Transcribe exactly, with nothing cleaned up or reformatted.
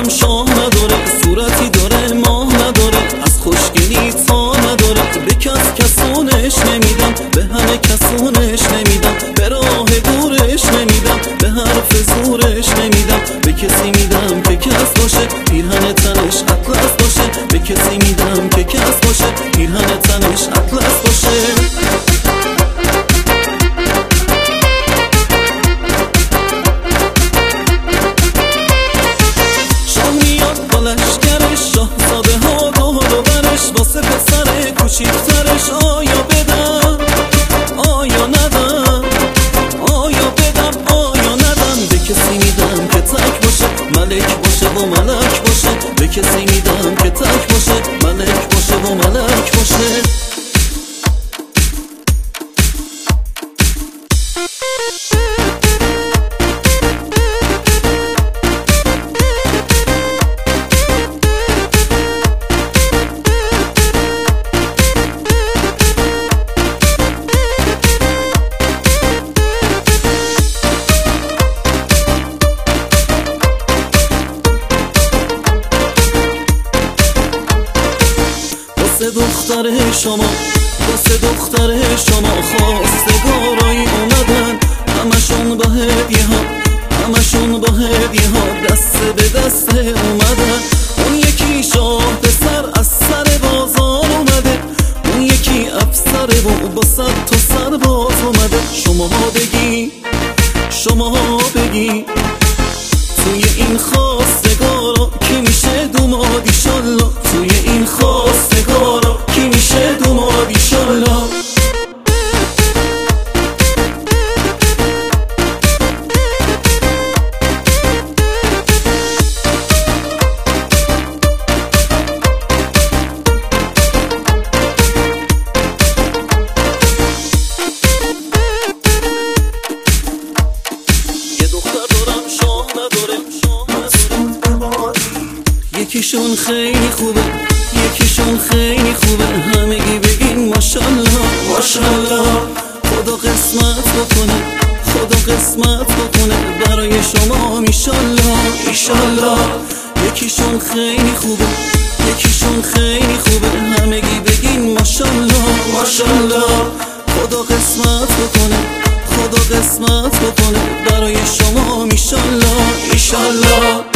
دارم شاه نداره، صورتی داره ماه نداره، از خوشگلی تا نداره. به کس کسونش نمیدم، به همه کسونش نمیدم، به راه دورش نمیدم، به حرف زورش نمیدم. به کسی میدم که کس باشه، پیرهن تنش اطلس باشه. به کسی میدم که کس باشه، پیرهن تنش اطلس باشه. شاهزاده ها دور و برش، واسه پسر کوچیکترش آیا بدم آیا ندم، آیا بدم آیا ندم. به کسی میدم که تک باشه، ملک باشه و ملک باشه. به کسی میدم که تک باشه، ملک باشه و ملک باشه. دختر شما، واسه دختر شما خواستگارایی اومدن، همشون با هدیه ها، همشون با هدیه ها دست به دست اومدن. اون یکی شاه پسر از سر بازار اومده، اون یکی افسر و با صد تا سرباز اومده. شما بگی، شما بگی توی این خواستگارا کی میشه دوماد ایشالله؟ توی این خواستگارا کی میشه دوماد ایشالله؟ یکیشون خیلی خوبه، یکیشون خیلی خوبه، همگی بگین ماشالله ماشالله. خدا قسمت بکنه، خدا قسمت بکنه برای شما ایشالله ایشالله. یکیشون خیلی خوبه، یکیشون خیلی خوبه، همگی بگین ماشالله ماشالله. خدا قسمت بکنه، خدا قسمت بکنه برای شما ایشالله ایشالله.